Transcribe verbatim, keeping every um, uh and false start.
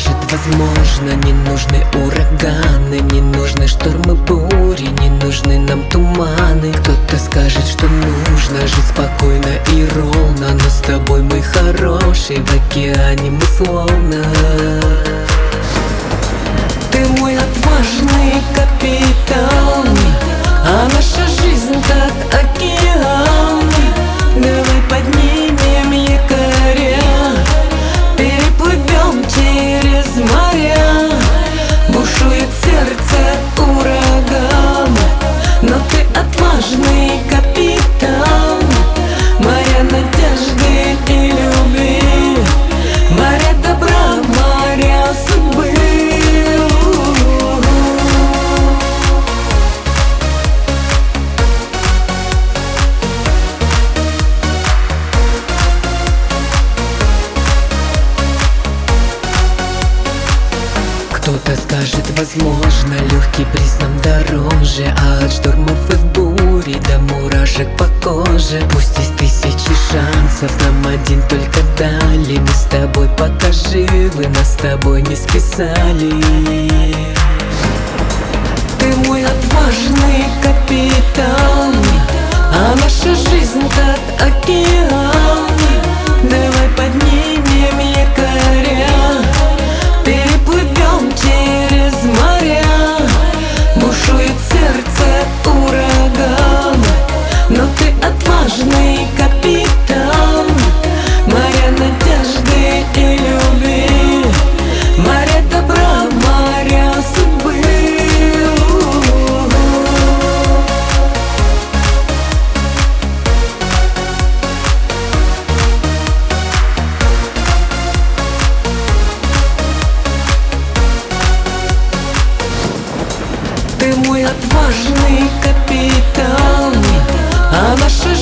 скажет возможно. Не нужны ураганы, не нужны штормы, бури, не нужны нам туманы. Кто-то скажет, что нужно жить спокойно и ровно, но с тобой, мой хороший, в океане мы словно. Ты мой отважный капитан, а наша жизнь как океан. Давай поднимем якоря, переплывем через моря. Бушует сердце ураган, но ты отважный капитан. Моя надежды и любви, море добра, море судьбы. Кто-то скажет возможно, легкий приз нам дороже, а от штормов и бури до мурашек по коже. Пусть есть тысячи шансов, нам один только дали. Мы с тобой пока живы, нас с тобой не списали. Ты мой отважный капитан, а наша жизнь как океан. Давай поднимем якоря, переплывем через моря. Бушует сердце ураган, но ты отважный капитан. Моя надежды и любви, море добра, море судьбы. Ты мой отважный капитан, а наша